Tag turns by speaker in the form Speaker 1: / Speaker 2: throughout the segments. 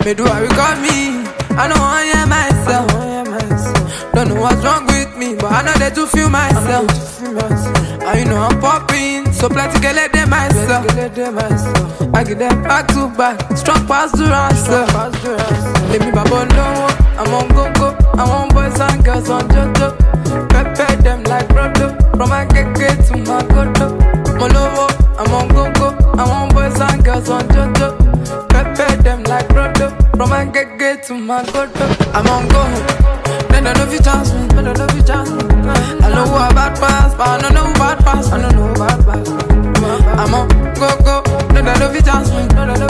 Speaker 1: Me do I record me? I know I am myself. Don't know what's wrong with me, but I know they do feel myself. And you know I'm popping, so plenty can let them myself. I get them back to back, strong pass to answer. Let me babo no, I'm on go. I want boys and girls on JoJo. Prepare them like Brodo, from my keke to my godo. Molowo, I'm on go. I want boys and girls on JoJo. Prepare them like Brodo, from my keke to my godo. I'm on go. They don't know if you chance me, I know who a bad pass, but I don't know who bad pass. I'm on go. They don't know if you chance me,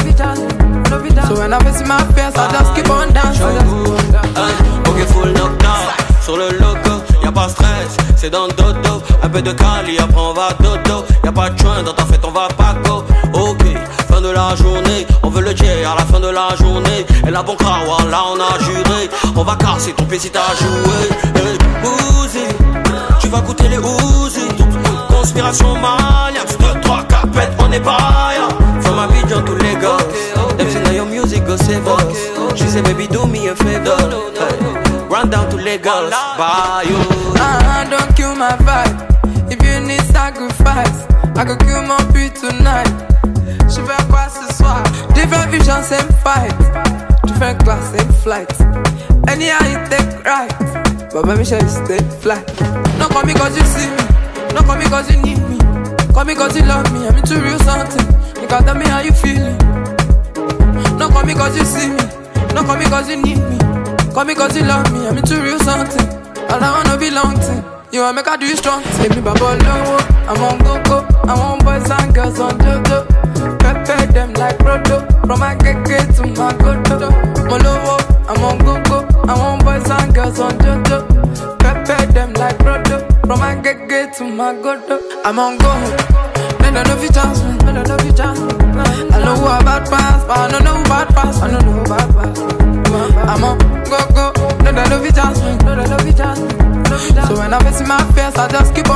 Speaker 1: so when I see my face, I just keep on dancing.
Speaker 2: Ok, full knock-down sur le logo, y'a pas stress, c'est dans le dodo. Un peu de cali, après on va dodo. Y'a pas de joint, dans ta fête on va pas go. Ok, fin de la journée, on veut le jet à la fin de la journée. Et la bon crowd, là on a juré. On va casser ton pied si t'as joué. Hey, Uzi, tu vas goûter les Uzi. Conspiration maniaque, 2, 3, 4 pètes, on est paria. From Abidjan to Lagos, them say now your music go save us. She say baby do me a favor, hey, run down to Lagos, bye you.
Speaker 1: Don't kill my vibe. If you need sacrifice, I could kill my beat tonight. Je vais quoi ce soir? Different vision, same fight. Different class, same flight. Anyhow you take right, but baby shall you stay fly. Don't call me cause you see me, don't call me cause you need me. Call me cause you love me, I'm into real something. You gotta tell me how you feeling. Don't call me cause you see me, don't call me cause you need me. Call me cause you love me, I'm into real something. All I wanna be long thing, you wanna make I do you strong thing. Let me babo low, I'm on go. I want boys and girls on JoJo. Prepare them like Brodo, from my keke to my godo. Molowo, I'm on go. I want boys and girls on JoJo. Prepare them like Brodo, from my keke to my godo. I'm on go. They don't know if you chance me, I know who a bad pass, but I don't know who bad pass. I'm on go. They don't know if you chance me, so when I see my face, I just keep